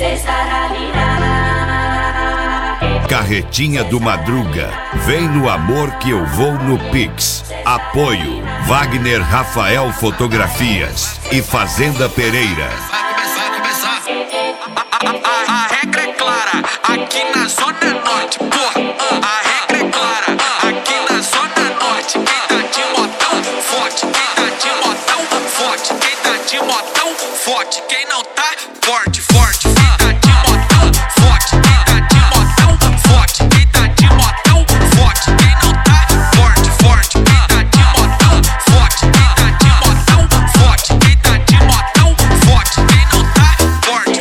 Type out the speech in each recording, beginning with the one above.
Carretinha do Madruga, vem no amor que eu vou no Pix. Apoio Wagner Rafael Fotografias e Fazenda Pereira. Vai começar. A regra é clara, aqui na Zona Norte, porra. A regra é clara, aqui na Zona Norte. Quem tá de motão, forte. Quem tá de motão, forte. Quem tá de motão, forte. Quem não tá, forte. Quem tá de motão, forte. Quem tá de motão, forte. Quem tá de motão, forte. Quem não tá, forte. Quem tá de motão, forte. Quem tá de motão, forte. Quem tá de motão, forte. Quem não tá, forte.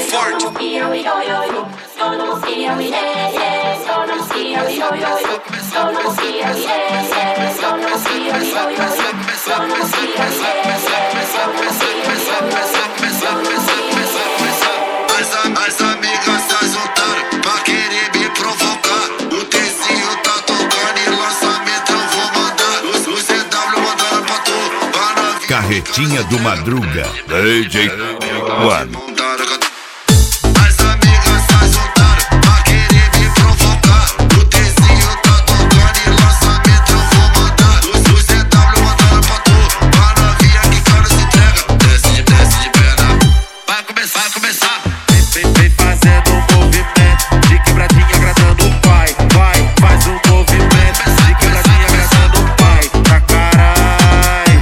As amigas tá juntando pra querer me provocar. O Tezinho tá tocando e lançamento eu vou mandar. O CW mandando pra tu, pra novinha. Carretinha do Madruga, DJ One. As amigas tá juntando pra querer me provocar. O Tezinho tá tocando e lançamento eu vou mandar. O CW mandando pra tu, pra novinha que cara se entrega. Desce de perna. Vai começar. Vem fazendo um movimento de quebradinha agradando o pai. Faz um movimento de quebradinha agradando o pai. Tá carai.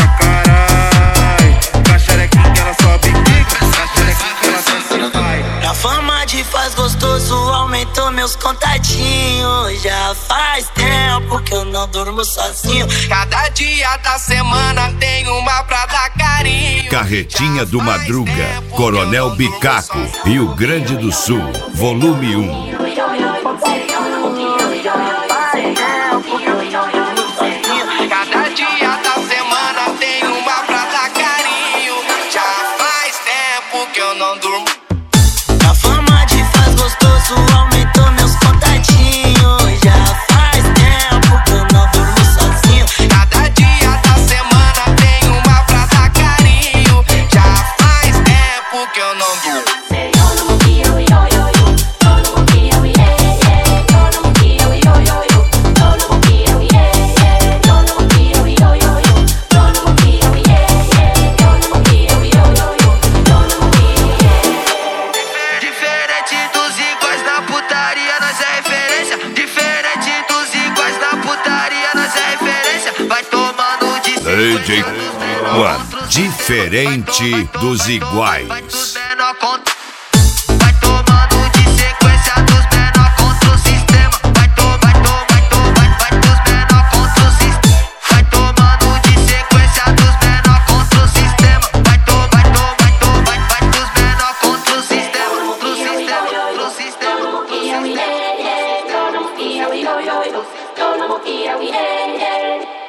Caxerequinha ela sobe quica, caxerequinha ela desce vai. A fama de faz gostoso aumentou meus contatinhos. Já faz tempo que eu não durmo sozinho. Cada dia da semana tem uma pra dar carinho. Carretinha do Madruga, Coronel Bicaco, Rio Grande do Sul, volume 1. Cada dia da semana tem uma pra dar carinho. Já faz tempo que eu não durmo. A fama de faz gostoso aumentou meus contatinhos. Já faz tempo que eu não durmo sozinho. Cada dia da semana tem uma pra dar carinho. Já faz tempo que eu não durmo. Diferente dos iguais na putaria, nós é referência. Diferente dos iguais na putaria, nós é referência. Vai tomando de DJ One, diferente dos iguais. Vai tomando de sequência dos menor contra o sistema. Vai dos menor contra o sistema. Vai tomando de sequência dos menor contra o sistema. Vai dos menor contra o sistema. Pro sistema.